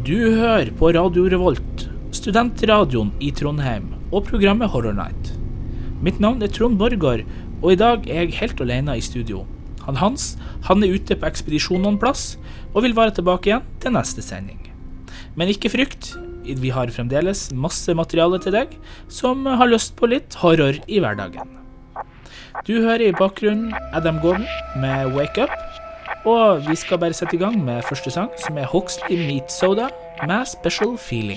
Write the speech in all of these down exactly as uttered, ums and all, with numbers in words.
Du hører på Radio Revolt, studentradioen i Trondheim, og programmet Horror Night. Mitt navn er Trond Borgård, og i dag er jeg helt alene i studio. Han Hans, han er ute på ekspedisjon noen plass, og vil være tilbake igjen til neste sending. Men ikke frykt, vi har fremdeles masse materiale til deg, som har lyst på litt horror i hverdagen. Du hører i bakgrunnen Adam Gordon med Wake Up, og vi skal bare sette i gang med første sang, som er Huxley Meets Soda med Special Feeling.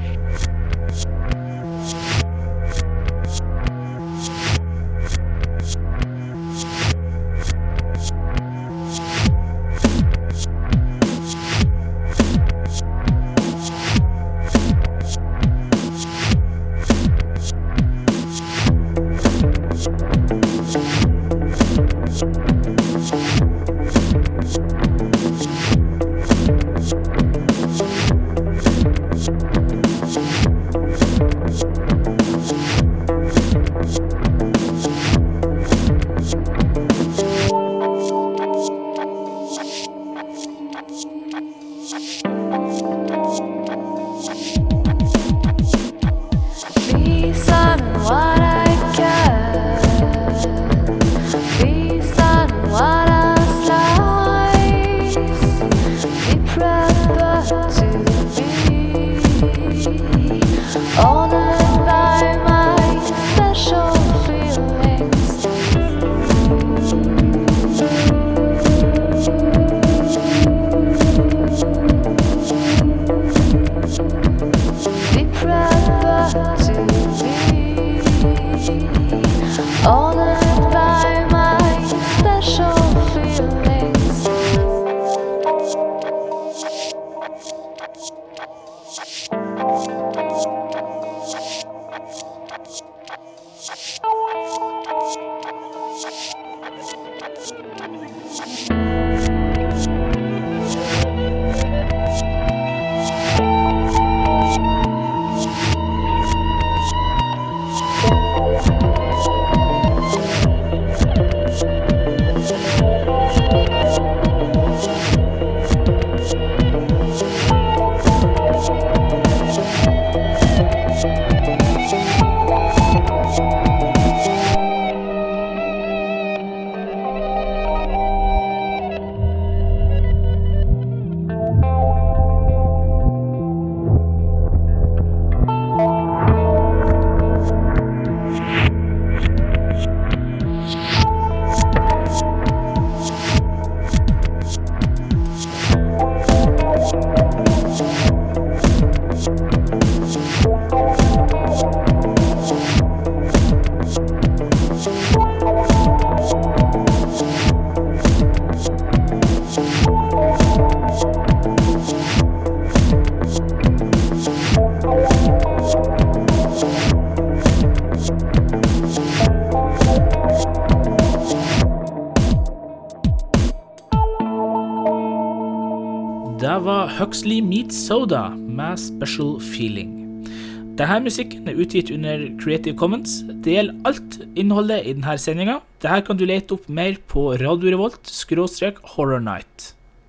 Det var Huxley Meets Soda med Special Feeling. Denne musikken er utgitt under Creative Commons. Det gjelder alt innholdet i denne sendingen. Dette kan du lete opp mer på Radio Revolt skråstrek Horror Night.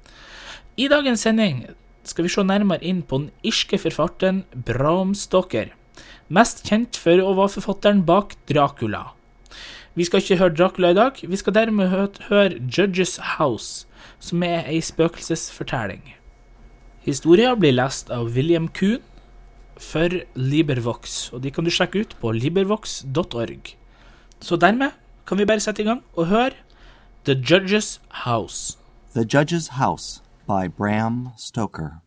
I dagens sending skal vi se nærmere inn på den irske forfatteren Bram Stoker, mest kjent for å være forfatteren bak Dracula. Vi skal ikke høre Dracula i dag, vi skal dermed høre Judge's House, som er en spøkelsesfortelling. Historien blir lest av William Kuhn for LibriVox, og de kan du sjekke ut på librivox dot org. Så dermed kan vi bare sette i gang og høre The Judge's House. The Judge's House by Bram Stoker.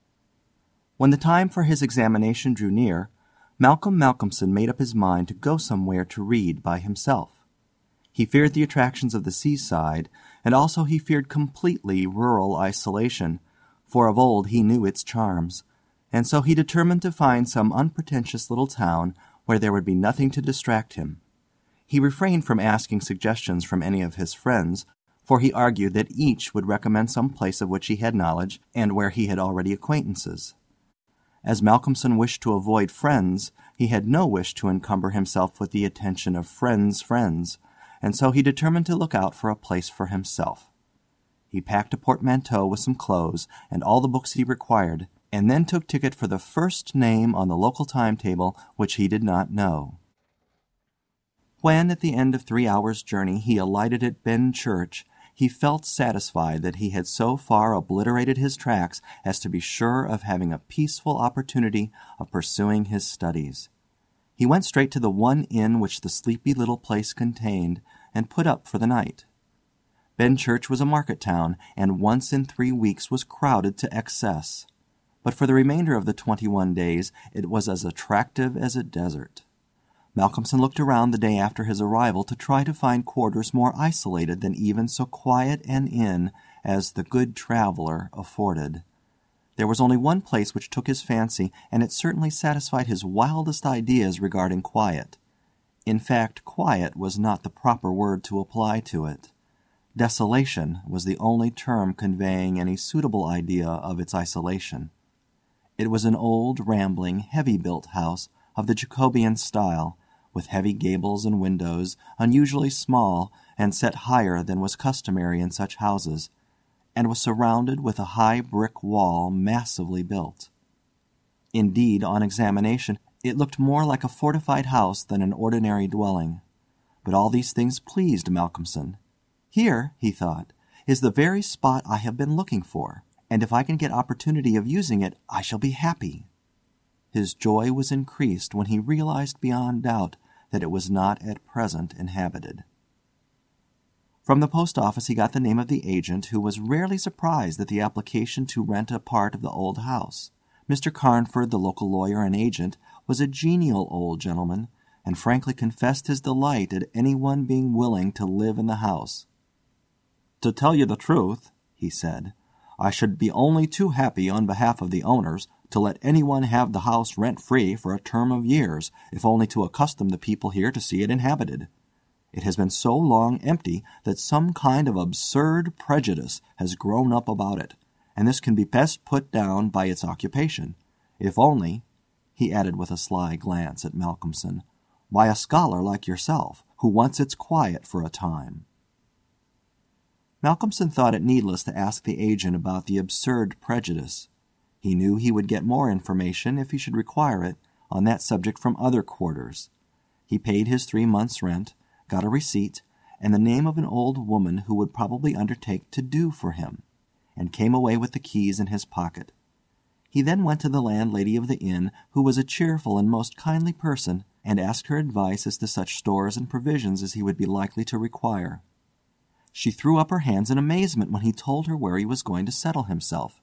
When the time for his examination drew near, Malcolm Malcolmson made up his mind to go somewhere to read by himself. He feared the attractions of the seaside, and also he feared completely rural isolation, for of old he knew its charms, and so he determined to find some unpretentious little town where there would be nothing to distract him. He refrained from asking suggestions from any of his friends, for he argued that each would recommend some place of which he had knowledge and where he had already acquaintances. As Malcolmson wished to avoid friends, he had no wish to encumber himself with the attention of friends' friends, and so he determined to look out for a place for himself. He packed a portmanteau with some clothes and all the books he required, and then took ticket for the first name on the local timetable which he did not know. When, at the end of three hours' journey, he alighted at Benchurch, he felt satisfied that he had so far obliterated his tracks as to be sure of having a peaceful opportunity of pursuing his studies. He went straight to the one inn which the sleepy little place contained, and put up for the night. Benchurch was a market town, and once in three weeks was crowded to excess. But for the remainder of the twenty-one days it was as attractive as a desert. Malcolmson looked around the day after his arrival to try to find quarters more isolated than even so quiet an inn as the Good Traveller afforded. There was only one place which took his fancy, and it certainly satisfied his wildest ideas regarding quiet. In fact, quiet was not the proper word to apply to it. Desolation was the only term conveying any suitable idea of its isolation. It was an old, rambling, heavy-built house of the Jacobean style, with heavy gables and windows, unusually small, and set higher than was customary in such houses, and was surrounded with a high brick wall massively built. Indeed, on examination, it looked more like a fortified house than an ordinary dwelling. But all these things pleased Malcolmson. Here, he thought, is the very spot I have been looking for, and if I can get opportunity of using it, I shall be happy. His joy was increased when he realized beyond doubt that it was not at present inhabited. From the post office he got the name of the agent, who was rarely surprised at the application to rent a part of the old house. Mister Carnford, the local lawyer and agent, was a genial old gentleman, and frankly confessed his delight at any one being willing to live in the house. "To tell you the truth," he said, "I should be only too happy on behalf of the owners to let anyone have the house rent-free for a term of years, if only to accustom the people here to see it inhabited. It has been so long empty that some kind of absurd prejudice has grown up about it, and this can be best put down by its occupation, if only," he added with a sly glance at Malcolmson, "by a scholar like yourself, who wants its quiet for a time." Malcolmson thought it needless to ask the agent about the absurd prejudice. He knew he would get more information, if he should require it, on that subject from other quarters. He paid his three months' rent, got a receipt, and the name of an old woman who would probably undertake to do for him, and came away with the keys in his pocket. He then went to the landlady of the inn, who was a cheerful and most kindly person, and asked her advice as to such stores and provisions as he would be likely to require. She threw up her hands in amazement when he told her where he was going to settle himself.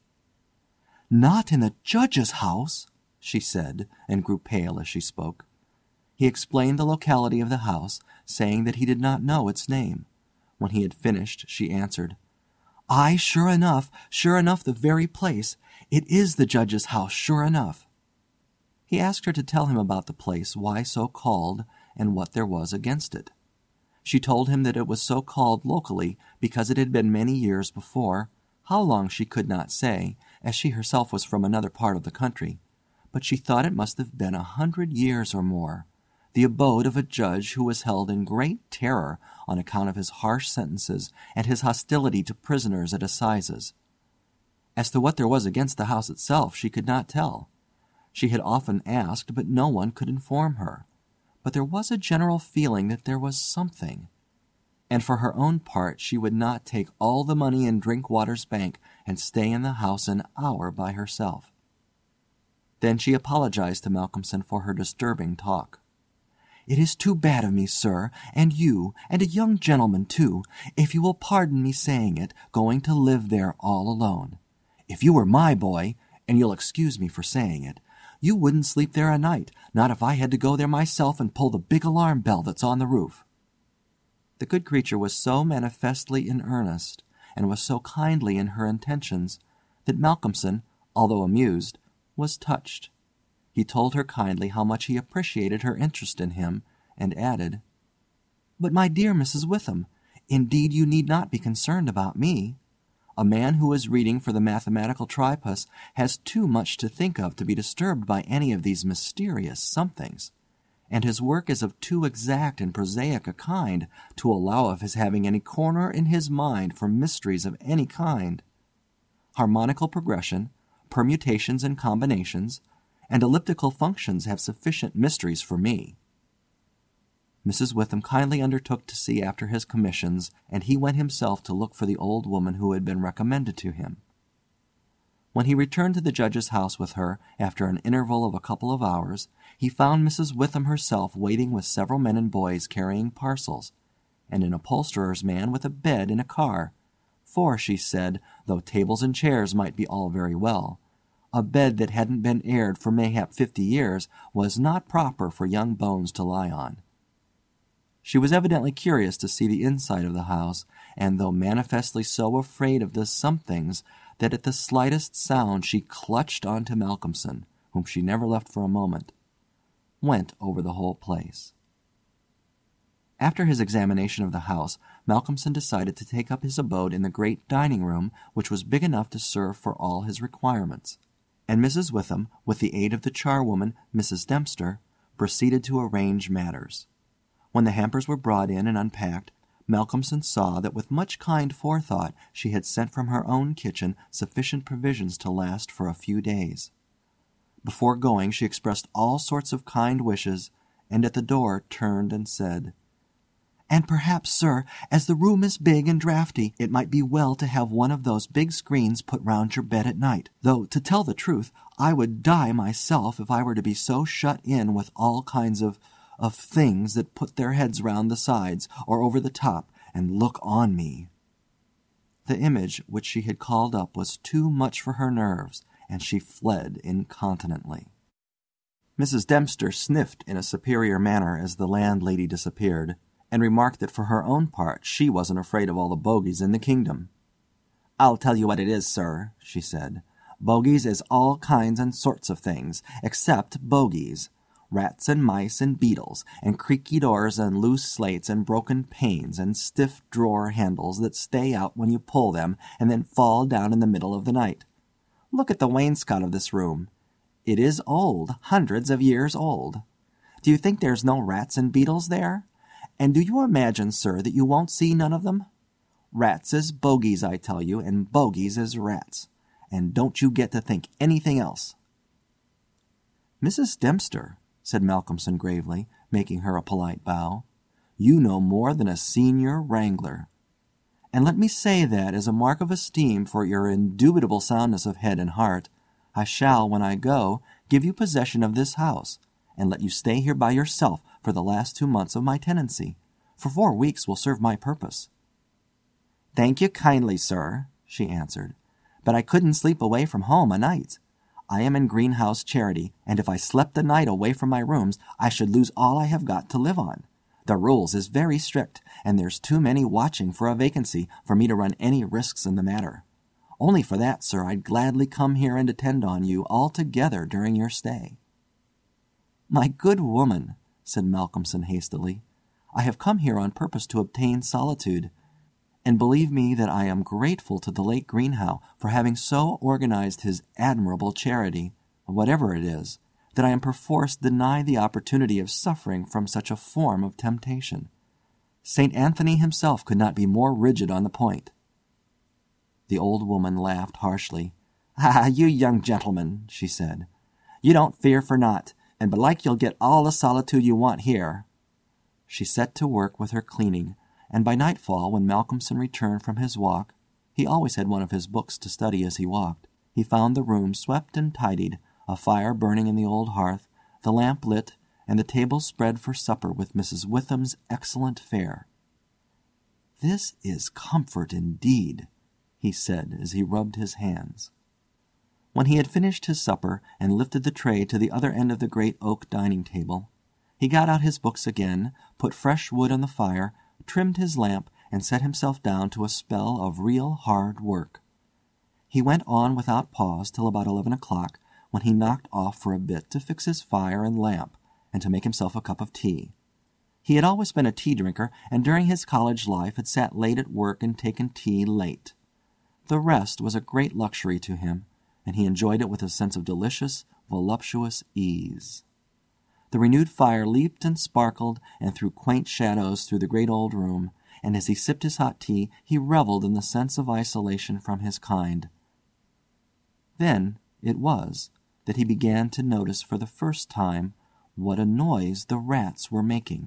"Not in the judge's house," she said, and grew pale as she spoke. He explained the locality of the house, saying that he did not know its name. When he had finished, she answered, "Aye, sure enough, sure enough, the very place. It is the judge's house, sure enough." He asked her to tell him about the place, why so called, and what there was against it. She told him that it was so called locally because it had been many years before, how long she could not say, as she herself was from another part of the country, but she thought it must have been a hundred years or more, the abode of a judge who was held in great terror on account of his harsh sentences and his hostility to prisoners at assizes. As to what there was against the house itself, she could not tell. She had often asked, but no one could inform her. But there was a general feeling that there was something. And for her own part she would not take all the money in Drinkwater's bank and stay in the house an hour by herself. Then she apologized to Malcolmson for her disturbing talk. "It is too bad of me, sir, and you, and a young gentleman too, if you will pardon me saying it, going to live there all alone. If you were my boy, and you'll excuse me for saying it, you wouldn't sleep there a night, not if I had to go there myself and pull the big alarm bell that's on the roof." The good creature was so manifestly in earnest, and was so kindly in her intentions, that Malcolmson, although amused, was touched. He told her kindly how much he appreciated her interest in him, and added, "But, my dear Missus Witham, indeed you need not be concerned about me. A man who is reading for the mathematical tripus has too much to think of to be disturbed by any of these mysterious somethings, and his work is of too exact and prosaic a kind to allow of his having any corner in his mind for mysteries of any kind. Harmonical progression, permutations and combinations, and elliptical functions have sufficient mysteries for me. Missus Witham kindly undertook to see after his commissions, and he went himself to look for the old woman who had been recommended to him. When he returned to the judge's house with her, after an interval of a couple of hours, he found Missus Witham herself waiting with several men and boys carrying parcels, and an upholsterer's man with a bed in a car, for, she said, though tables and chairs might be all very well, a bed that hadn't been aired for mayhap fifty years was not proper for young bones to lie on. She was evidently curious to see the inside of the house, and though manifestly so afraid of the somethings that at the slightest sound she clutched on to Malcolmson, whom she never left for a moment, went over the whole place. After his examination of the house, Malcolmson decided to take up his abode in the great dining-room, which was big enough to serve for all his requirements, and Missus Witham, with the aid of the charwoman, Missus Dempster, proceeded to arrange matters. When the hampers were brought in and unpacked, Malcolmson saw that with much kind forethought she had sent from her own kitchen sufficient provisions to last for a few days. Before going she expressed all sorts of kind wishes, and at the door turned and said, "And perhaps, sir, as the room is big and draughty, it might be well to have one of those big screens put round your bed at night, though, to tell the truth, I would die myself if I were to be so shut in with all kinds of of things that put their heads round the sides or over the top and look on me." The image which she had called up was too much for her nerves, and she fled incontinently. Missus Dempster sniffed in a superior manner as the landlady disappeared, and remarked that for her own part she wasn't afraid of all the bogies in the kingdom. "I'll tell you what it is, sir," she said. "Bogies is all kinds and sorts of things, except bogies. Rats and mice and beetles, and creaky doors and loose slates and broken panes and stiff drawer handles that stay out when you pull them and then fall down in the middle of the night. Look at the wainscot of this room. It is old, hundreds of years old. Do you think there's no rats and beetles there? And do you imagine, sir, that you won't see none of them? Rats is bogies, I tell you, and bogies is rats. And don't you get to think anything else." "Missus Dempster," said Malcolmson gravely, making her a polite bow, "you know more than a senior wrangler. And let me say that, as a mark of esteem for your indubitable soundness of head and heart, I shall, when I go, give you possession of this house, and let you stay here by yourself for the last two months of my tenancy, for four weeks will serve my purpose." "Thank you kindly, sir," she answered, "but I couldn't sleep away from home a night. I am in Greenhouse Charity, and if I slept a night away from my rooms, I should lose all I have got to live on. The rules is very strict, and there's too many watching for a vacancy for me to run any risks in the matter. Only for that, sir, I'd gladly come here and attend on you altogether during your stay." "My good woman," said Malcolmson hastily, "I have come here on purpose to obtain solitude, and believe me that I am grateful to the late Greenhow for having so organized his admirable charity, whatever it is, that I am perforce denied the opportunity of suffering from such a form of temptation. Saint Anthony himself could not be more rigid on the point." The old woman laughed harshly. "Ah, you young gentlemen," she said, "you don't fear for naught, and belike you'll get all the solitude you want here." She set to work with her cleaning, and by nightfall, when Malcolmson returned from his walk, he always had one of his books to study as he walked, he found the room swept and tidied, a fire burning in the old hearth, the lamp lit, and the table spread for supper with Missus Witham's excellent fare. "This is comfort indeed," he said as he rubbed his hands. When he had finished his supper and lifted the tray to the other end of the great oak dining table, he got out his books again, put fresh wood on the fire, trimmed his lamp, and set himself down to a spell of real hard work. He went on without pause till about eleven o'clock, when he knocked off for a bit to fix his fire and lamp, and to make himself a cup of tea. He had always been a tea-drinker, and during his college life had sat late at work and taken tea late. The rest was a great luxury to him, and he enjoyed it with a sense of delicious, voluptuous ease. The renewed fire leaped and sparkled and threw quaint shadows through the great old room, and as he sipped his hot tea he revelled in the sense of isolation from his kind. Then, it was that he began to notice for the first time what a noise the rats were making.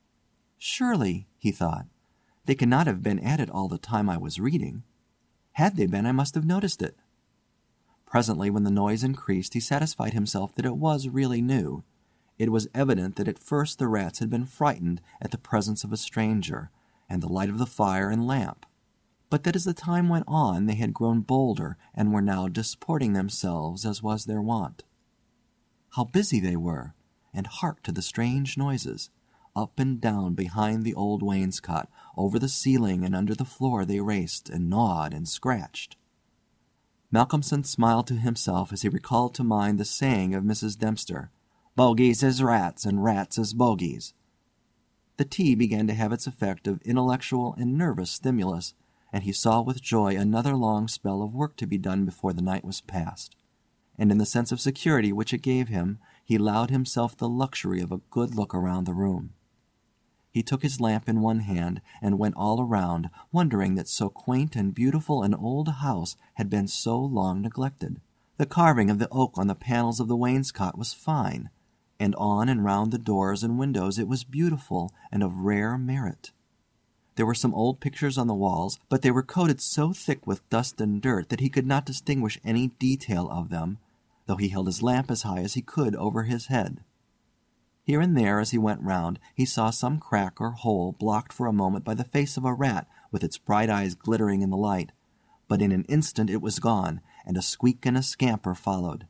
Surely, he thought, they cannot have been at it all the time I was reading. Had they been, I must have noticed it. Presently, when the noise increased, he satisfied himself that it was really new. It was evident that at first the rats had been frightened at the presence of a stranger, and the light of the fire and lamp, but that as the time went on they had grown bolder and were now disporting themselves as was their wont. How busy they were! And hark to the strange noises! Up and down behind the old wainscot, over the ceiling and under the floor they raced and gnawed and scratched. Malcolmson smiled to himself as he recalled to mind the saying of Missus Dempster, "Bogies is rats, and rats is bogies." The tea began to have its effect of intellectual and nervous stimulus, and he saw with joy another long spell of work to be done before the night was past. And in the sense of security which it gave him, he allowed himself the luxury of a good look around the room. He took his lamp in one hand and went all around, wondering that so quaint and beautiful an old house had been so long neglected. The carving of the oak on the panels of the wainscot was fine, and on and round the doors and windows it was beautiful and of rare merit. There were some old pictures on the walls, but they were coated so thick with dust and dirt that he could not distinguish any detail of them, though he held his lamp as high as he could over his head. Here and there, as he went round, he saw some crack or hole blocked for a moment by the face of a rat with its bright eyes glittering in the light, but in an instant it was gone, and a squeak and a scamper followed.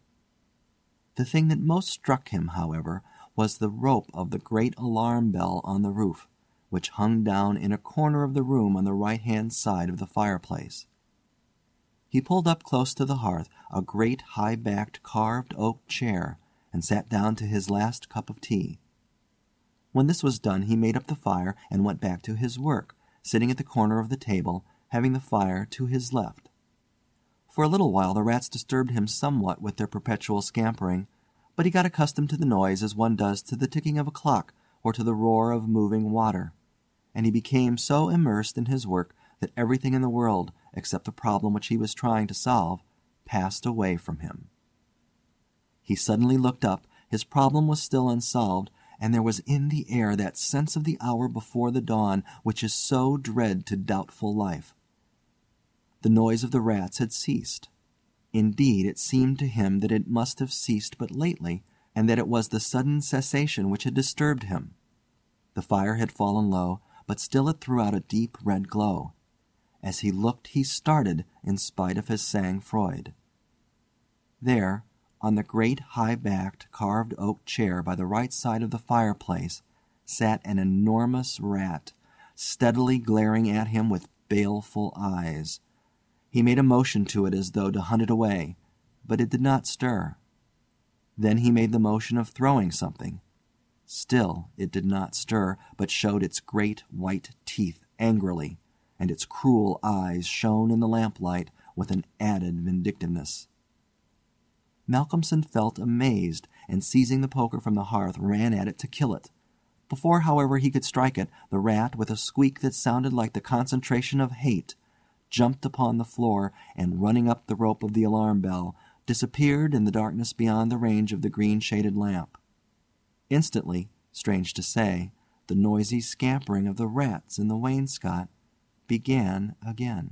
The thing that most struck him, however, was the rope of the great alarm bell on the roof, which hung down in a corner of the room on the right-hand side of the fireplace. He pulled up close to the hearth a great high-backed carved oak chair, and sat down to his last cup of tea. When this was done he made up the fire and went back to his work, sitting at the corner of the table, having the fire to his left. For a little while the rats disturbed him somewhat with their perpetual scampering, but he got accustomed to the noise as one does to the ticking of a clock or to the roar of moving water, and he became so immersed in his work that everything in the world, except the problem which he was trying to solve, passed away from him. He suddenly looked up. His problem was still unsolved, and there was in the air that sense of the hour before the dawn which is so dread to doubtful life. The noise of the rats had ceased. Indeed, it seemed to him that it must have ceased but lately, and that it was the sudden cessation which had disturbed him. The fire had fallen low, but still it threw out a deep red glow. As he looked he started, in spite of his sang-froid. There, on the great high-backed carved oak chair by the right side of the fireplace, sat an enormous rat, steadily glaring at him with baleful eyes. He made a motion to it as though to hunt it away, but it did not stir. Then he made the motion of throwing something. Still it did not stir, but showed its great white teeth angrily, and its cruel eyes shone in the lamplight with an added vindictiveness. Malcolmson felt amazed, and seizing the poker from the hearth, ran at it to kill it. Before, however, he could strike it, the rat, with a squeak that sounded like the concentration of hate, jumped upon the floor, and running up the rope of the alarm bell, disappeared in the darkness beyond the range of the green-shaded lamp. Instantly, strange to say, the noisy scampering of the rats in the wainscot began again.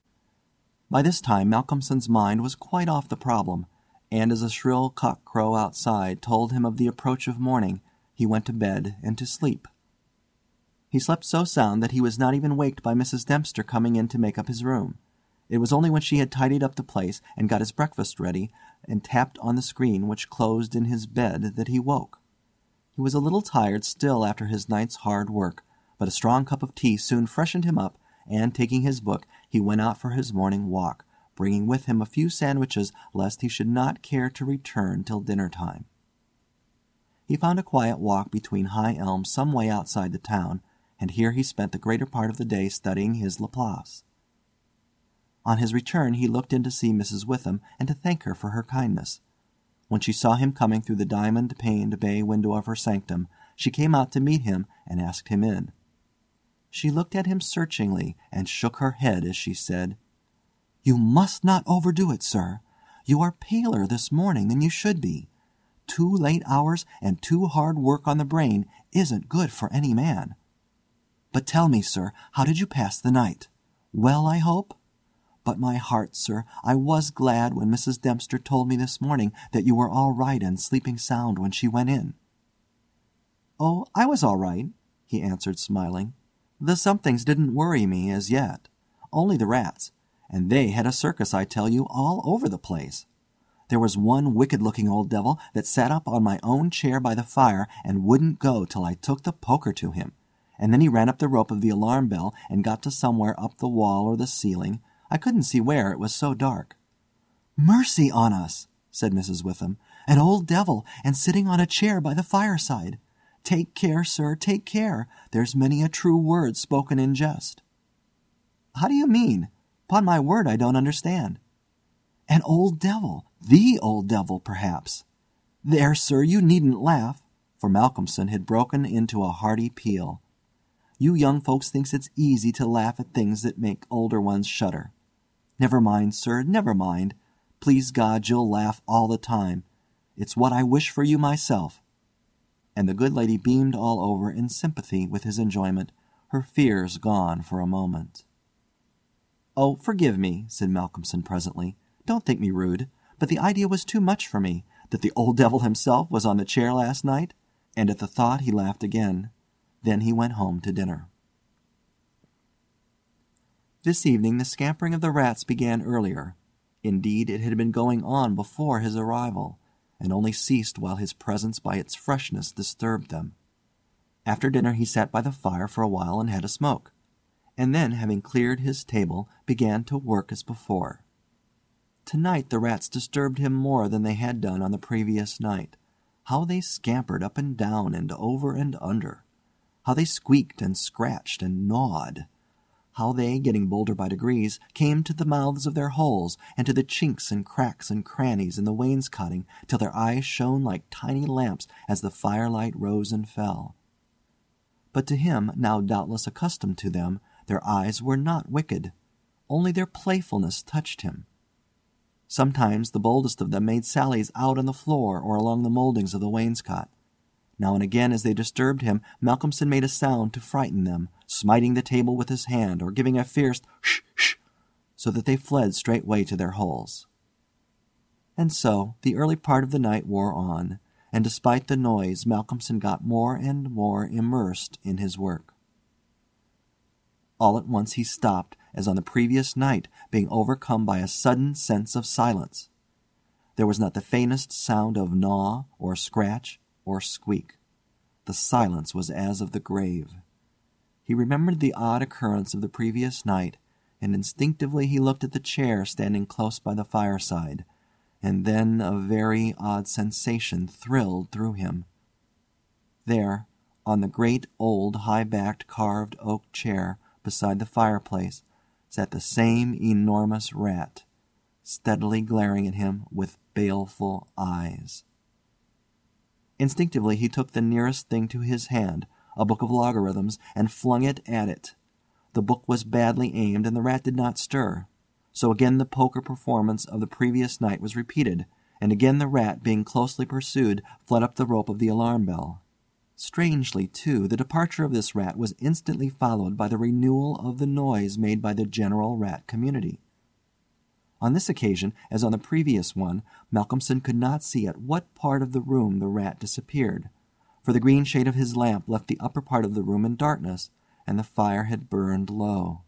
By this time Malcolmson's mind was quite off the problem, and as a shrill cock-crow outside told him of the approach of morning, he went to bed and to sleep. He slept so sound that he was not even waked by Missus Dempster coming in to make up his room. It was only when she had tidied up the place and got his breakfast ready and tapped on the screen which closed in his bed that he woke. He was a little tired still after his night's hard work, but a strong cup of tea soon freshened him up, and, taking his book, he went out for his morning walk, bringing with him a few sandwiches lest he should not care to return till dinner-time. He found a quiet walk between high elms some way outside the town, and here he spent the greater part of the day studying his Laplace. On his return he looked in to see Missus Witham and to thank her for her kindness. When she saw him coming through the diamond-paned bay window of her sanctum, she came out to meet him and asked him in. She looked at him searchingly and shook her head as she said, "You must not overdo it, sir. You are paler this morning than you should be. Two late hours and too hard work on the brain isn't good for any man. But tell me, sir, how did you pass the night? Well, I hope? But my heart, sir, I was glad when Missus Dempster told me this morning that you were all right and sleeping sound when she went in. Oh, I was all right, he answered, smiling. The somethings didn't worry me as yet. Only the rats, and they had a circus, I tell you, all over the place. There was one wicked-looking old devil that sat up on my own chair by the fire and wouldn't go till I took the poker to him, and then he ran up the rope of the alarm bell and got to somewhere up the wall or the ceiling. I couldn't see where, it was so dark. Mercy on us, said Missus Witham, an old devil, and sitting on a chair by the fireside. Take care, sir, take care. There's many a true word spoken in jest. How do you mean? Upon my word, I don't understand. An old devil, the old devil, perhaps. There, sir, you needn't laugh, for Malcolmson had broken into a hearty peal. You young folks thinks it's easy to laugh at things that make older ones shudder. Never mind, sir, never mind. Please God, you'll laugh all the time. It's what I wish for you myself. And the good lady beamed all over in sympathy with his enjoyment, her fears gone for a moment. Oh, forgive me, said Malcolmson presently. Don't think me rude, but the idea was too much for me, that the old devil himself was on the chair last night, and at the thought he laughed again. Then he went home to dinner. This evening the scampering of the rats began earlier. Indeed, it had been going on before his arrival, and only ceased while his presence by its freshness disturbed them. After dinner he sat by the fire for a while and had a smoke, and then, having cleared his table, began to work as before. Tonight the rats disturbed him more than they had done on the previous night. How they scampered up and down and over and under! How they squeaked and scratched and gnawed! How they, getting bolder by degrees, came to the mouths of their holes, and to the chinks and cracks and crannies in the wainscoting, till their eyes shone like tiny lamps as the firelight rose and fell. But to him, now doubtless accustomed to them, their eyes were not wicked. Only their playfulness touched him. Sometimes the boldest of them made sallies out on the floor or along the mouldings of the wainscot. Now and again, as they disturbed him, Malcolmson made a sound to frighten them, smiting the table with his hand, or giving a fierce shh shh, so that they fled straightway to their holes. And so the early part of the night wore on, and despite the noise, Malcolmson got more and more immersed in his work. All at once he stopped, as on the previous night, being overcome by a sudden sense of silence. There was not the faintest sound of gnaw, or scratch, or squeak. The silence was as of the grave. He remembered the odd occurrence of the previous night, and instinctively he looked at the chair standing close by the fireside, and then a very odd sensation thrilled through him. There, on the great old high-backed carved oak chair beside the fireplace, sat the same enormous rat, steadily glaring at him with baleful eyes. Instinctively he took the nearest thing to his hand, a book of logarithms, and flung it at it. The book was badly aimed, and the rat did not stir. So again the poker performance of the previous night was repeated, and again the rat, being closely pursued, fled up the rope of the alarm bell. Strangely, too, the departure of this rat was instantly followed by the renewal of the noise made by the general rat community. On this occasion, as on the previous one, Malcolmson could not see at what part of the room the rat disappeared, for the green shade of his lamp left the upper part of the room in darkness, and the fire had burned low.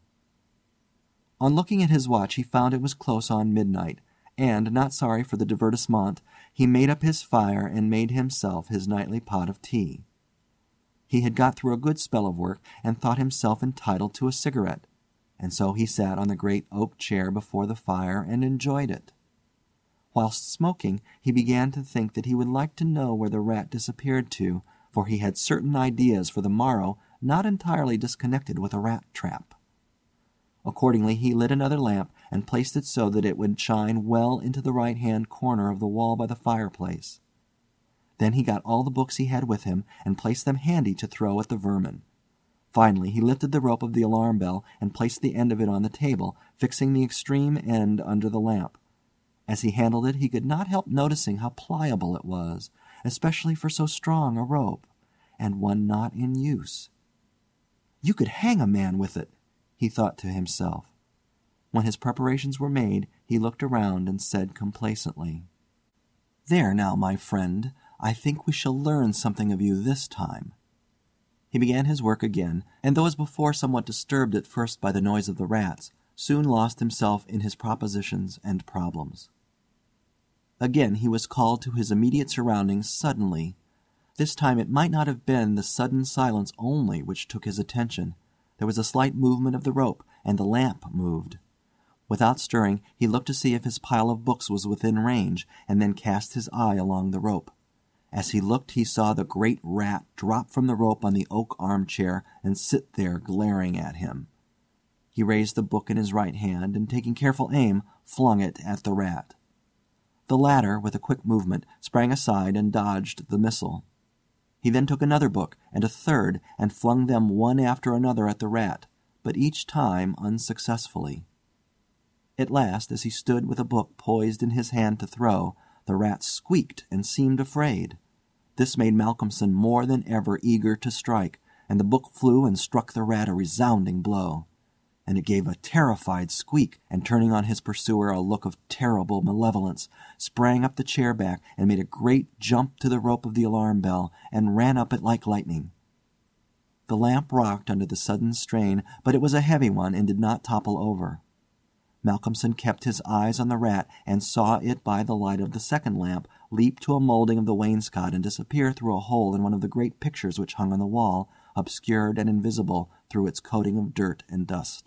On looking at his watch, he found it was close on midnight, and, not sorry for the divertissement, he made up his fire and made himself his nightly pot of tea. He had got through a good spell of work, and thought himself entitled to a cigarette, and so he sat on the great oak chair before the fire and enjoyed it. Whilst smoking, he began to think that he would like to know where the rat disappeared to, for he had certain ideas for the morrow not entirely disconnected with a rat trap. Accordingly he lit another lamp and placed it so that it would shine well into the right-hand corner of the wall by the fireplace. Then he got all the books he had with him and placed them handy to throw at the vermin. Finally he lifted the rope of the alarm bell and placed the end of it on the table, fixing the extreme end under the lamp. As he handled it, he could not help noticing how pliable it was, especially for so strong a rope, and one not in use. You could hang a man with it, he thought to himself. When his preparations were made, he looked around and said complacently, "There now, my friend, I think we shall learn something of you this time." He began his work again, and though as before somewhat disturbed at first by the noise of the rats, soon lost himself in his propositions and problems. Again he was called to his immediate surroundings suddenly. This time it might not have been the sudden silence only which took his attention. There was a slight movement of the rope, and the lamp moved. Without stirring, he looked to see if his pile of books was within range, and then cast his eye along the rope. As he looked, he saw the great rat drop from the rope on the oak armchair and sit there glaring at him. He raised the book in his right hand, and taking careful aim, flung it at the rat. The latter, with a quick movement, sprang aside and dodged the missile. He then took another book, and a third, and flung them one after another at the rat, but each time unsuccessfully. At last, as he stood with a book poised in his hand to throw, the rat squeaked and seemed afraid. This made Malcolmson more than ever eager to strike, and the book flew and struck the rat a resounding blow. And it gave a terrified squeak, and turning on his pursuer a look of terrible malevolence, sprang up the chair back and made a great jump to the rope of the alarm bell, and ran up it like lightning. The lamp rocked under the sudden strain, but it was a heavy one and did not topple over. Malcolmson kept his eyes on the rat, and saw it by the light of the second lamp leap to a moulding of the wainscot and disappear through a hole in one of the great pictures which hung on the wall, obscured and invisible through its coating of dirt and dust.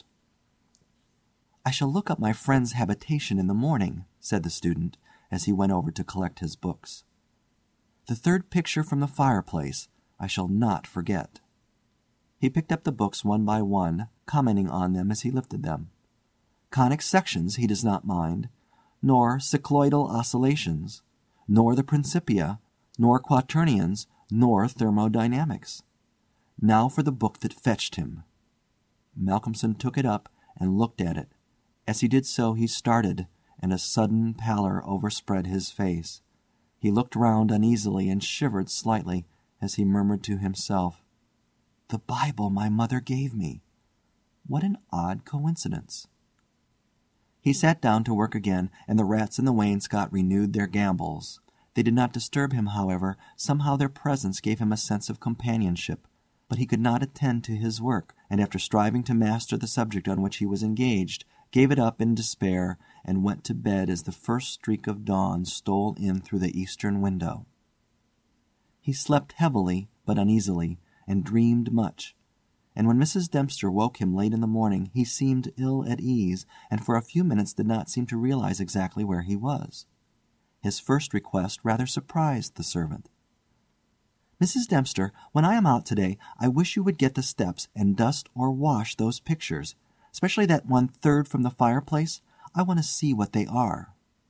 "I shall look up my friend's habitation in the morning," said the student, as he went over to collect his books. "The third picture from the fireplace I shall not forget." He picked up the books one by one, commenting on them as he lifted them. Conic sections he does not mind, nor cycloidal oscillations, nor the Principia, nor quaternions, nor thermodynamics. Now for the book that fetched him. Malcolmson took it up and looked at it. As he did so he started, and a sudden pallor overspread his face. He looked round uneasily and shivered slightly as he murmured to himself, "The Bible my mother gave me. What an odd coincidence." He sat down to work again, and the rats in the wainscot renewed their gambols. They did not disturb him, however. Somehow their presence gave him a sense of companionship. But he could not attend to his work, and after striving to master the subject on which he was engaged, gave it up in despair, and went to bed as the first streak of dawn stole in through the eastern window. He slept heavily but uneasily, and dreamed much, and when Missus Dempster woke him late in the morning he seemed ill at ease, and for a few minutes did not seem to realize exactly where he was. His first request rather surprised the servant. "Missus Dempster, when I am out today, I wish you would get the steps and dust or wash those pictures, especially that one third from the fireplace. I want to see what they are."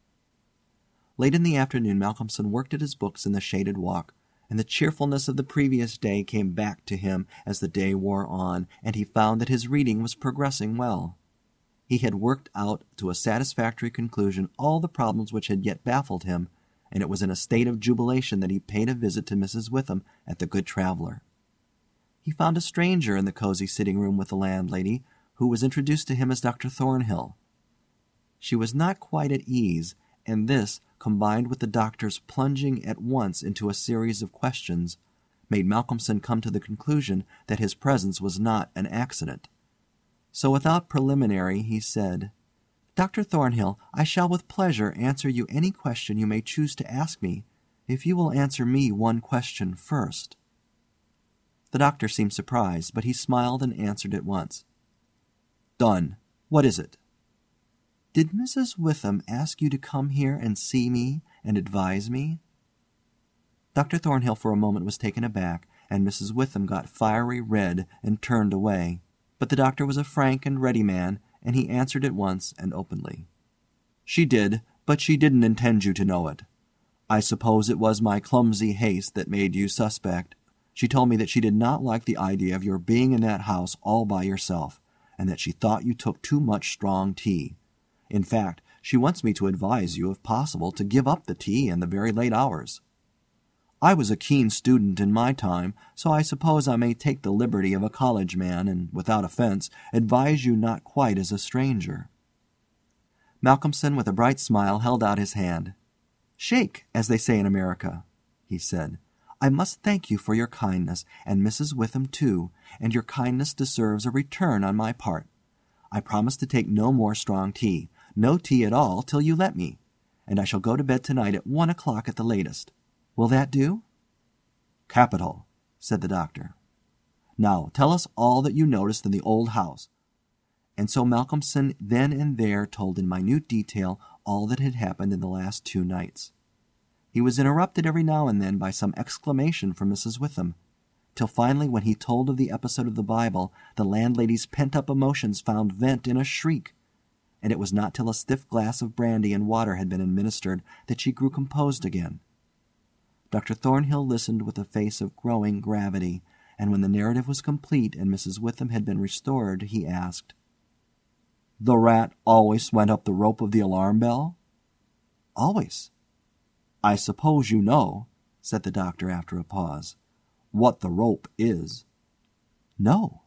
Late in the afternoon Malcolmson worked at his books in the shaded walk, and the cheerfulness of the previous day came back to him as the day wore on, and he found that his reading was progressing well. He had worked out to a satisfactory conclusion all the problems which had yet baffled him, and it was in a state of jubilation that he paid a visit to Missus Witham at the Good Traveller. He found a stranger in the cosy sitting-room with the landlady, who was introduced to him as Doctor Thornhill. She was not quite at ease, and this, combined with the doctor's plunging at once into a series of questions, made Malcolmson come to the conclusion that his presence was not an accident. So without preliminary he said, "Doctor Thornhill, I shall with pleasure answer you any question you may choose to ask me, if you will answer me one question first." The doctor seemed surprised, but he smiled and answered at once. "Done. What is it?" "Did Missus Witham ask you to come here and see me and advise me?" Doctor Thornhill for a moment was taken aback, and Missus Witham got fiery red and turned away. But the doctor was a frank and ready man, and he answered at once and openly. "She did, but she didn't intend you to know it. I suppose it was my clumsy haste that made you suspect. She told me that she did not like the idea of your being in that house all by yourself, and that she thought you took too much strong tea. In fact, She wants me to advise you, if possible, to give up the tea and the very late hours. I was a keen student in my time, so I suppose I may take the liberty of a college man, and, without offence, advise you not quite as a stranger." Malcolmson, with a bright smile, held out his hand. "Shake, as they say in America," he said. "I must thank you for your kindness, and Missus Witham too, and your kindness deserves a return on my part. I promise to take no more strong tea, no tea at all till you let me, and I shall go to bed tonight at one o'clock at the latest. Will that do?" "Capital," said the doctor. "Now tell us all that you noticed in the old house." And so Malcolmson then and there told in minute detail all that had happened in the last two nights. He was interrupted every now and then by some exclamation from Missus Witham, till finally, when he told of the episode of the Bible, the landlady's pent-up emotions found vent in a shriek, and it was not till a stiff glass of brandy and water had been administered that she grew composed again. Doctor Thornhill listened with a face of growing gravity, and when the narrative was complete and Missus Witham had been restored, he asked, "The rat always went up the rope of the alarm bell?" "Always." "I suppose you know," said the doctor after a pause, "what the rope is?" "No."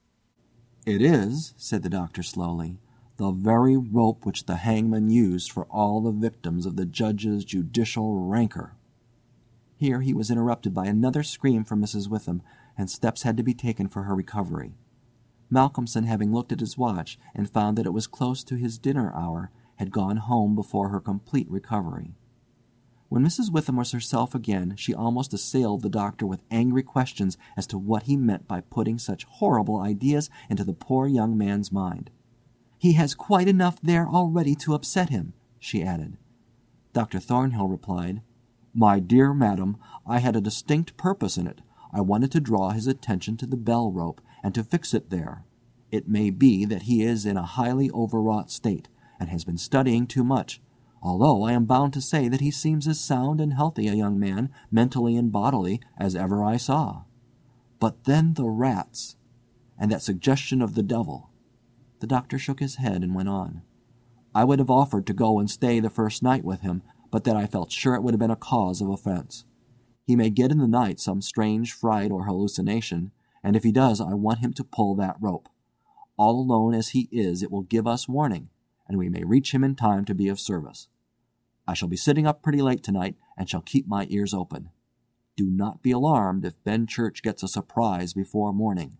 "It is," said the doctor slowly, "the very rope which the hangman used for all the victims of the judge's judicial rancor." Here he was interrupted by another scream from Missus Witham, and steps had to be taken for her recovery. Malcolmson, having looked at his watch and found that it was close to his dinner hour, had gone home before her complete recovery. When Missus Witham was herself again, she almost assailed the doctor with angry questions as to what he meant by putting such horrible ideas into the poor young man's mind. "He has quite enough there already to upset him," she added. Doctor Thornhill replied, "My dear madam, I had a distinct purpose in it. I wanted to draw his attention to the bell rope, and to fix it there. It may be that he is in a highly overwrought state, and has been studying too much, although I am bound to say that he seems as sound and healthy a young man, mentally and bodily, as ever I saw. But then the rats, and that suggestion of the devil." The doctor shook his head and went on. "I would have offered to go and stay the first night with him, but that I felt sure it would have been a cause of offence. He may get in the night some strange fright or hallucination, and if he does I want him to pull that rope. All alone as he is, it will give us warning, and we may reach him in time to be of service. I shall be sitting up pretty late tonight, and shall keep my ears open. Do not be alarmed if Benchurch gets a surprise before morning."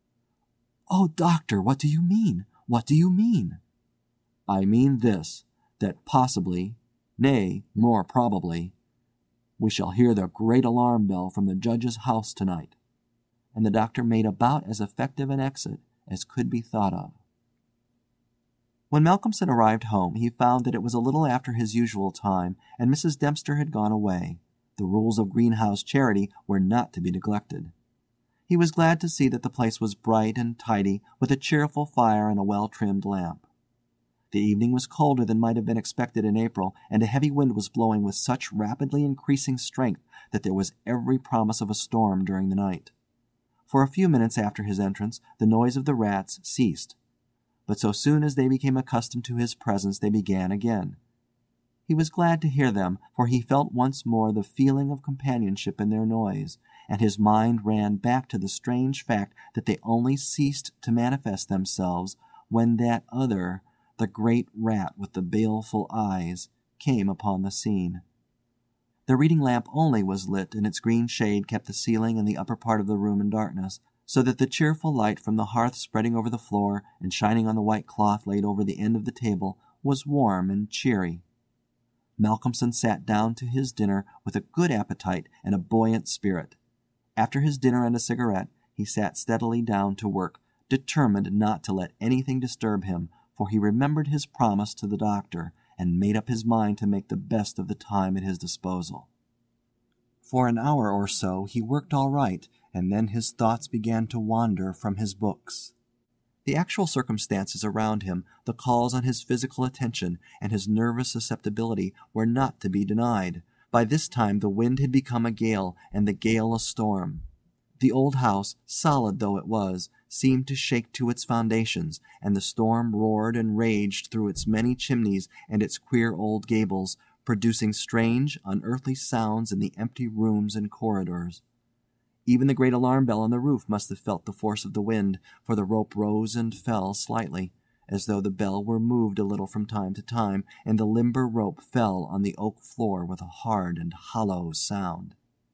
"Oh, doctor, what do you mean? What do you mean?" "I mean this, that possibly, nay, more probably, we shall hear the great alarm bell from the judge's house tonight." And the doctor made about as effective an exit as could be thought of. When Malcolmson arrived home, he found that it was a little after his usual time, and Missus Dempster had gone away. The rules of greenhouse charity were not to be neglected. He was glad to see that the place was bright and tidy, with a cheerful fire and a well-trimmed lamp. The evening was colder than might have been expected in April, and a heavy wind was blowing with such rapidly increasing strength that there was every promise of a storm during the night. For a few minutes after his entrance, the noise of the rats ceased, but so soon as they became accustomed to his presence they began again. He was glad to hear them, for he felt once more the feeling of companionship in their noise, and his mind ran back to the strange fact that they only ceased to manifest themselves when that other, the great rat with the baleful eyes, came upon the scene. The reading lamp only was lit, and its green shade kept the ceiling and the upper part of the room in darkness, so that the cheerful light from the hearth spreading over the floor and shining on the white cloth laid over the end of the table was warm and cheery. Malcolmson sat down to his dinner with a good appetite and a buoyant spirit. After his dinner and a cigarette, he sat steadily down to work, determined not to let anything disturb him, for he remembered his promise to the doctor, and made up his mind to make the best of the time at his disposal. For an hour or so he worked all right, and then his thoughts began to wander from his books. The actual circumstances around him, the calls on his physical attention, and his nervous susceptibility were not to be denied. By this time the wind had become a gale, and the gale a storm. The old house, solid though it was, seemed to shake to its foundations, and the storm roared and raged through its many chimneys and its queer old gables, producing strange, unearthly sounds in the empty rooms and corridors. Even the great alarm bell on the roof must have felt the force of the wind, for the rope rose and fell slightly, as though the bell were moved a little from time to time, and the limber rope fell on the oak floor with a hard and hollow sound.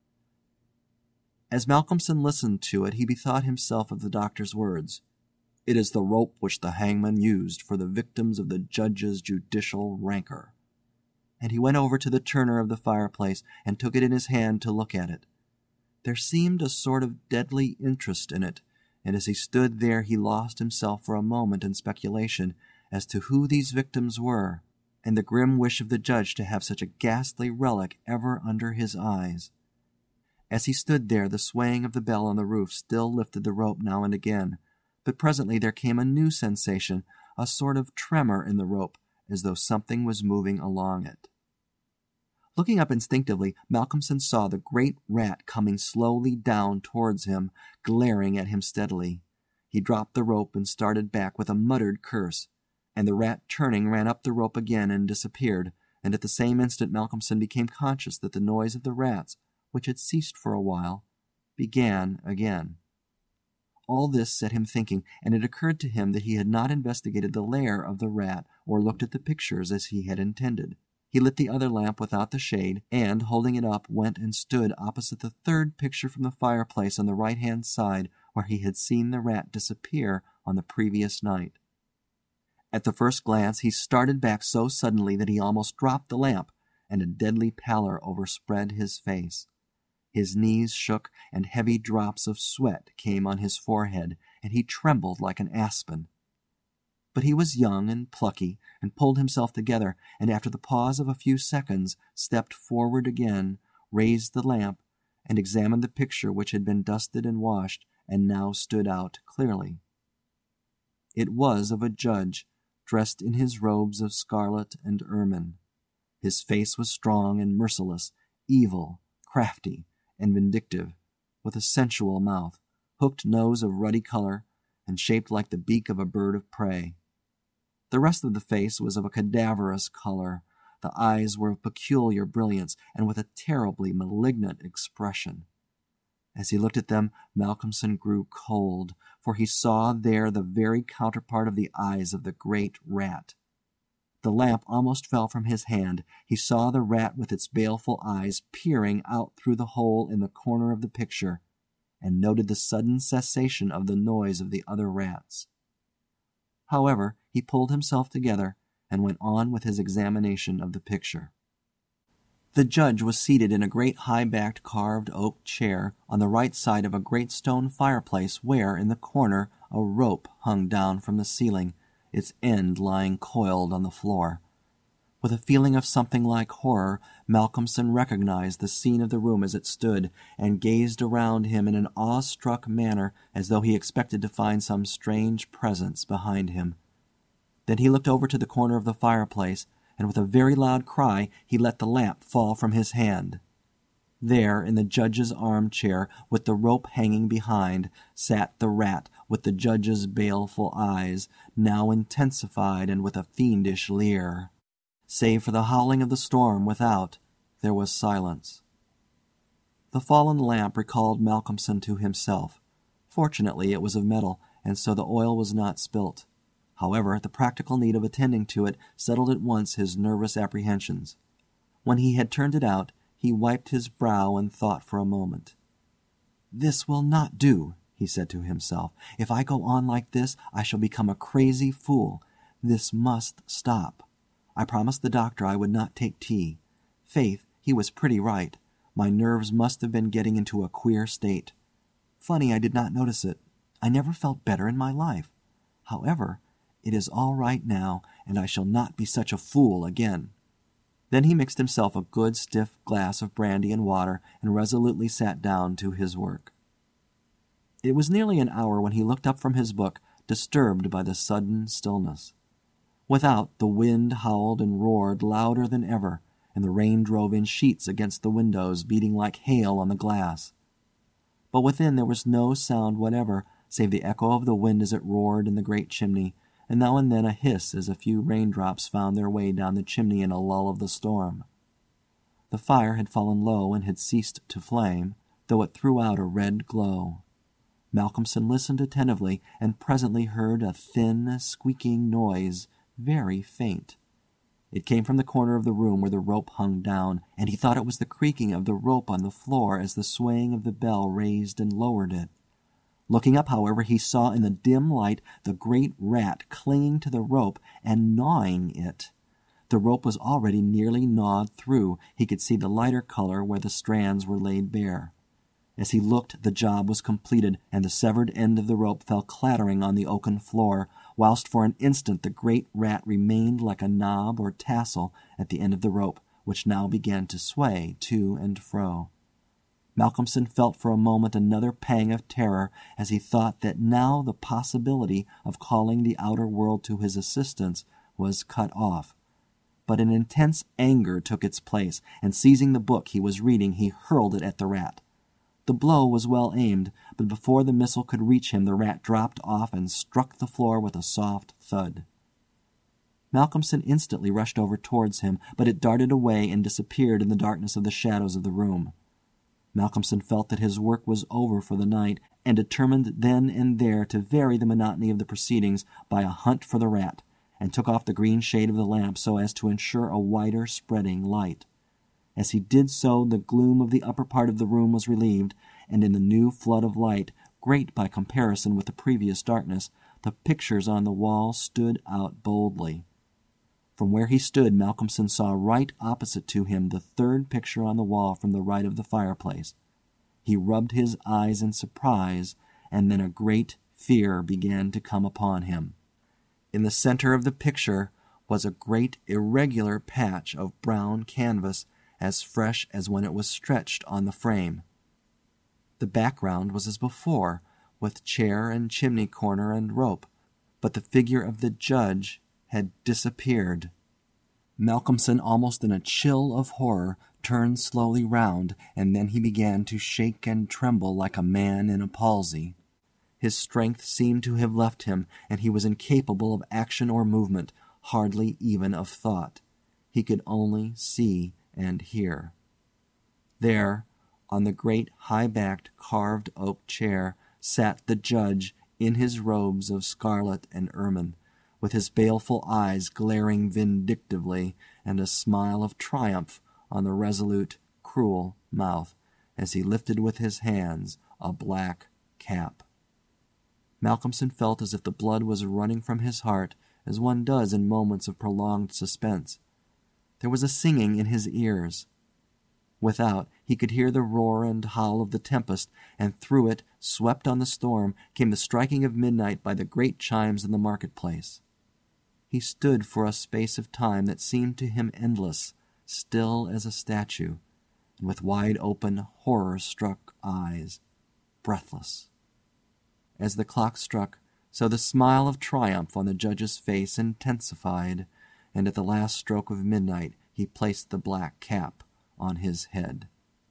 As Malcolmson listened to it, he bethought himself of the doctor's words. "It is the rope which the hangman used for the victims of the judge's judicial rancor." And he went over to the turner of the fireplace and took it in his hand to look at it. There seemed a sort of deadly interest in it, and as he stood there he lost himself for a moment in speculation as to who these victims were, and the grim wish of the judge to have such a ghastly relic ever under his eyes. As he stood there, the swaying of the bell on the roof still lifted the rope now and again, but presently there came a new sensation, a sort of tremor in the rope, as though something was moving along it. Looking up instinctively, Malcolmson saw the great rat coming slowly down towards him, glaring at him steadily. He dropped the rope and started back with a muttered curse, and the rat, turning, ran up the rope again and disappeared, and at the same instant Malcolmson became conscious that the noise of the rats, which had ceased for a while, began again. All this set him thinking, and it occurred to him that he had not investigated the lair of the rat or looked at the pictures as he had intended. He lit the other lamp without the shade, and, holding it up, went and stood opposite the third picture from the fireplace on the right-hand side where he had seen the rat disappear on the previous night. At the first glance he started back so suddenly that he almost dropped the lamp, and a deadly pallor overspread his face. His knees shook, and heavy drops of sweat came on his forehead, and he trembled like an aspen. But he was young and plucky, and pulled himself together, and after the pause of a few seconds, stepped forward again, raised the lamp, and examined the picture which had been dusted and washed, and now stood out clearly. It was of a judge, dressed in his robes of scarlet and ermine. His face was strong and merciless, evil, crafty, and vindictive, with a sensual mouth, hooked nose of ruddy color, and shaped like the beak of a bird of prey. The rest of the face was of a cadaverous color. The eyes were of peculiar brilliance, and with a terribly malignant expression. As he looked at them, Malcolmson grew cold, for he saw there the very counterpart of the eyes of the great rat. The lamp almost fell from his hand. He saw the rat with its baleful eyes peering out through the hole in the corner of the picture, and noted the sudden cessation of the noise of the other rats. However, he pulled himself together and went on with his examination of the picture. The judge was seated in a great high-backed carved oak chair on the right side of a great stone fireplace where, in the corner, a rope hung down from the ceiling, its end lying coiled on the floor. With a feeling of something like horror, Malcolmson recognized the scene of the room as it stood, and gazed around him in an awe-struck manner as though he expected to find some strange presence behind him. Then he looked over to the corner of the fireplace, and with a very loud cry he let the lamp fall from his hand. There, in the judge's armchair, with the rope hanging behind, sat the rat with the judge's baleful eyes, now intensified and with a fiendish leer. Save for the howling of the storm without, there was silence. The fallen lamp recalled Malcolmson to himself. Fortunately it was of metal, and so the oil was not spilt. However, the practical need of attending to it settled at once his nervous apprehensions. When he had turned it out, he wiped his brow and thought for a moment. "This will not do," he said to himself. "If I go on like this, I shall become a crazy fool. This must stop. I promised the doctor I would not take tea. Faith, he was pretty right. My nerves must have been getting into a queer state. Funny I did not notice it. I never felt better in my life. However, it is all right now, and I shall not be such a fool again." Then he mixed himself a good stiff glass of brandy and water, and resolutely sat down to his work. It was nearly an hour when he looked up from his book, disturbed by the sudden stillness. Without, the wind howled and roared louder than ever, and the rain drove in sheets against the windows, beating like hail on the glass. but within there was no sound whatever, save the echo of the wind as it roared in the great chimney, and now and then a hiss as a few raindrops found their way down the chimney in a lull of the storm. The fire had fallen low and had ceased to flame, though it threw out a red glow. Malcolmson listened attentively, and presently heard a thin, squeaking noise, very faint. It came from the corner of the room where the rope hung down, and he thought it was the creaking of the rope on the floor as the swaying of the bell raised and lowered it. Looking up, however, he saw in the dim light the great rat clinging to the rope and gnawing it. The rope was already nearly gnawed through. He could see the lighter color where the strands were laid bare. As he looked, the job was completed, and the severed end of the rope fell clattering on the oaken floor, whilst for an instant the great rat remained like a knob or tassel at the end of the rope, which now began to sway to and fro. Malcolmson felt for a moment another pang of terror as he thought that now the possibility of calling the outer world to his assistance was cut off. But an intense anger took its place, and seizing the book he was reading, he hurled it at the rat. The blow was well aimed, but before the missile could reach him the rat dropped off and struck the floor with a soft thud. Malcolmson instantly rushed over towards him, but it darted away and disappeared in the darkness of the shadows of the room. Malcolmson felt that his work was over for the night, and determined then and there to vary the monotony of the proceedings by a hunt for the rat, and took off the green shade of the lamp so as to ensure a wider spreading light. As he did so, the gloom of the upper part of the room was relieved, and in the new flood of light, great by comparison with the previous darkness, the pictures on the wall stood out boldly. From where he stood, Malcolmson saw right opposite to him the third picture on the wall from the right of the fireplace. He rubbed his eyes in surprise, and then a great fear began to come upon him. In the center of the picture was a great irregular patch of brown canvas, as fresh as when it was stretched on the frame. The background was as before, with chair and chimney corner and rope, but the figure of the judge had disappeared. Malcolmson, almost in a chill of horror, turned slowly round, and then he began to shake and tremble like a man in a palsy. His strength seemed to have left him, and he was incapable of action or movement, hardly even of thought. He could only see and hear. There, on the great high-backed carved oak chair, sat the judge in his robes of scarlet and ermine, with his baleful eyes glaring vindictively, and a smile of triumph on the resolute, cruel mouth, as he lifted with his hands a black cap. Malcolmson felt as if the blood was running from his heart, as one does in moments of prolonged suspense. There was a singing in his ears. Without, he could hear the roar and howl of the tempest, and through it, swept on the storm, came the striking of midnight by the great chimes in the market-place. He stood for a space of time that seemed to him endless, still as a statue, and with wide-open, horror-struck eyes, breathless. As the clock struck, so the smile of triumph on the judge's face intensified, and at the last stroke of midnight he placed the black cap on his head.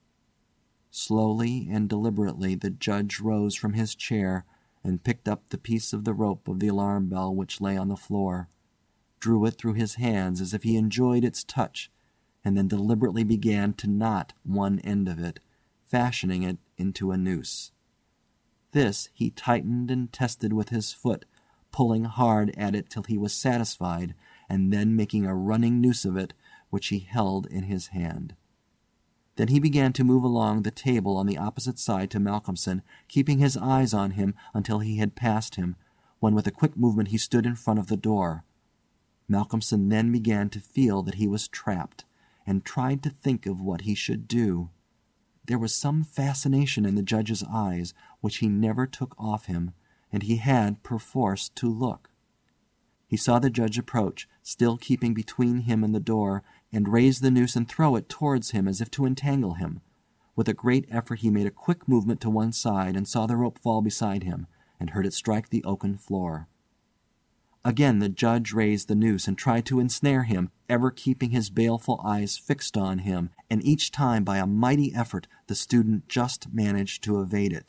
Slowly and deliberately the judge rose from his chair and picked up the piece of the rope of the alarm bell which lay on the floor, drew it through his hands as if he enjoyed its touch, and then deliberately began to knot one end of it, fashioning it into a noose. This he tightened and tested with his foot, pulling hard at it till he was satisfied, and then making a running noose of it, which he held in his hand. Then he began to move along the table on the opposite side to Malcolmson, keeping his eyes on him until he had passed him, when with a quick movement he stood in front of the door. Malcolmson then began to feel that he was trapped, and tried to think of what he should do. There was some fascination in the judge's eyes, which he never took off him, and he had perforce to look. He saw the judge approach, still keeping between him and the door, and raise the noose and throw it towards him as if to entangle him. With a great effort he made a quick movement to one side and saw the rope fall beside him, and heard it strike the oaken floor. Again the judge raised the noose and tried to ensnare him, ever keeping his baleful eyes fixed on him, and each time by a mighty effort the student just managed to evade it.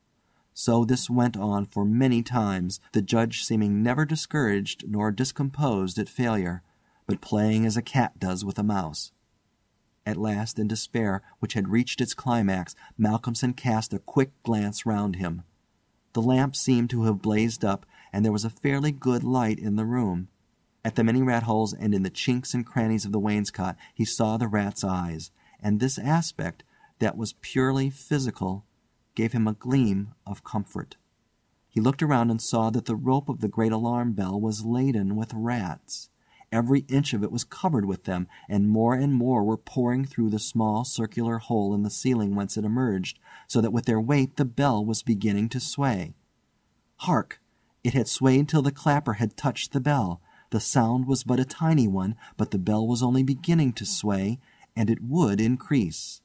So this went on for many times, the judge seeming never discouraged nor discomposed at failure, but playing as a cat does with a mouse. At last, in despair, which had reached its climax, Malcolmson cast a quick glance round him. The lamp seemed to have blazed up, and there was a fairly good light in the room. At the many rat-holes and in the chinks and crannies of the wainscot he saw the rat's eyes, and this aspect, that was purely physical, gave him a gleam of comfort. He looked around and saw that the rope of the great alarm bell was laden with rats. Every inch of it was covered with them, and more and more were pouring through the small circular hole in the ceiling whence it emerged, so that with their weight the bell was beginning to sway. Hark! It had swayed till the clapper had touched the bell. The sound was but a tiny one, but the bell was only beginning to sway, and it would increase.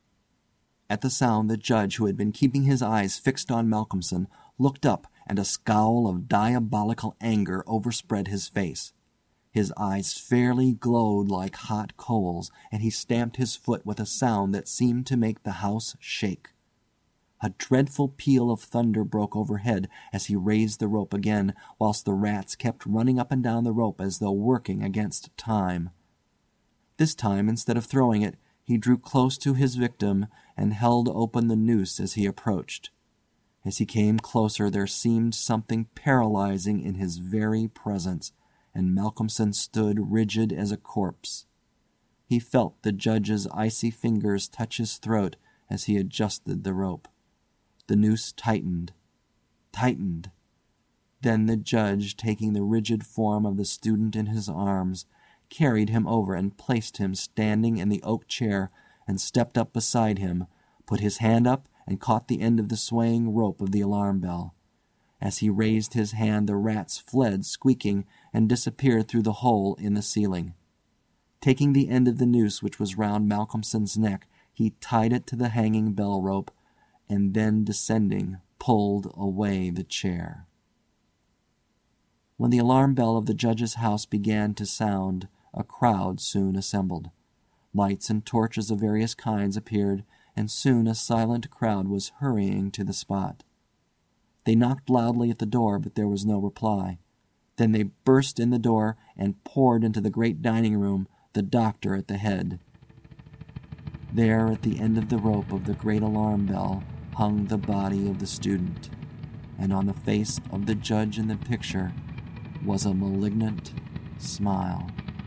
At the sound the judge, who had been keeping his eyes fixed on Malcolmson, looked up, and a scowl of diabolical anger overspread his face. His eyes fairly glowed like hot coals, and he stamped his foot with a sound that seemed to make the house shake. A dreadful peal of thunder broke overhead as he raised the rope again, whilst the rats kept running up and down the rope as though working against time. This time, instead of throwing it, he drew close to his victim and held open the noose as he approached. As he came closer there seemed something paralyzing in his very presence, and Malcolmson stood rigid as a corpse. He felt the judge's icy fingers touch his throat as he adjusted the rope. The noose tightened, tightened. Then the judge, taking the rigid form of the student in his arms, carried him over and placed him standing in the oak chair, and stepped up beside him, put his hand up and caught the end of the swaying rope of the alarm bell. As he raised his hand the rats fled squeaking and disappeared through the hole in the ceiling. Taking the end of the noose which was round Malcolmson's neck, he tied it to the hanging bell rope, and then descending pulled away the chair. When the alarm bell of the judge's house began to sound, a crowd soon assembled. Lights and torches of various kinds appeared, and soon a silent crowd was hurrying to the spot. They knocked loudly at the door, but there was no reply. Then they burst in the door and poured into the great dining room, the doctor at the head. There, at the end of the rope of the great alarm bell, hung the body of the student, and on the face of the judge in the picture was a malignant smile.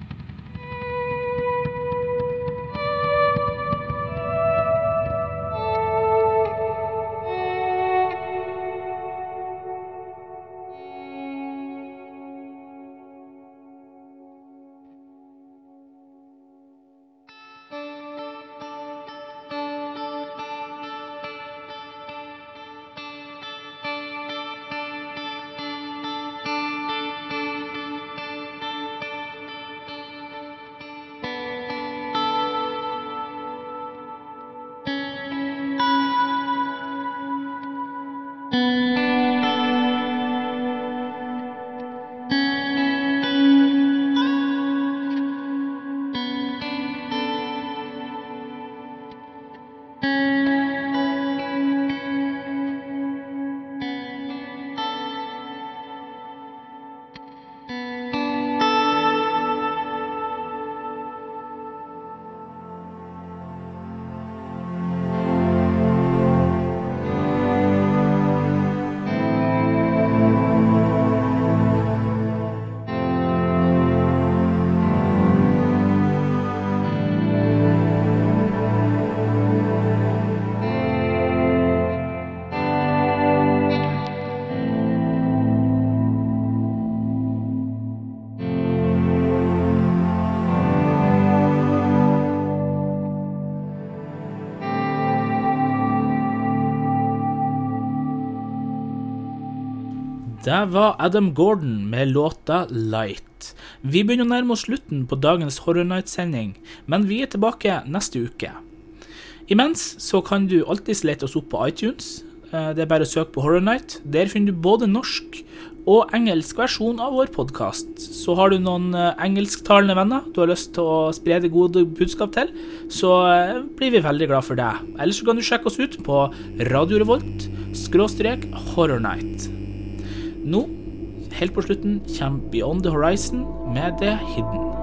Det var Adam Gordon med låta Light. Vi begynner å nærme oss slutten på dagens Horror Night-sending, men vi er tilbake neste uke. Imens så kan du alltid lete oss opp på iTunes. Det er bare å søke på Horror Night. Der finner du både norsk og engelsk versjon av vår podcast. Så har du noen engelsktalende venner du har lyst til å spre det gode budskap til, så blir vi veldig glad for deg. Ellers så kan du sjekke oss ut på Radio Revolt, skråstrek Horror Night. Nå, helt på slutten, kommer Beyond the Horizon med The Hidden.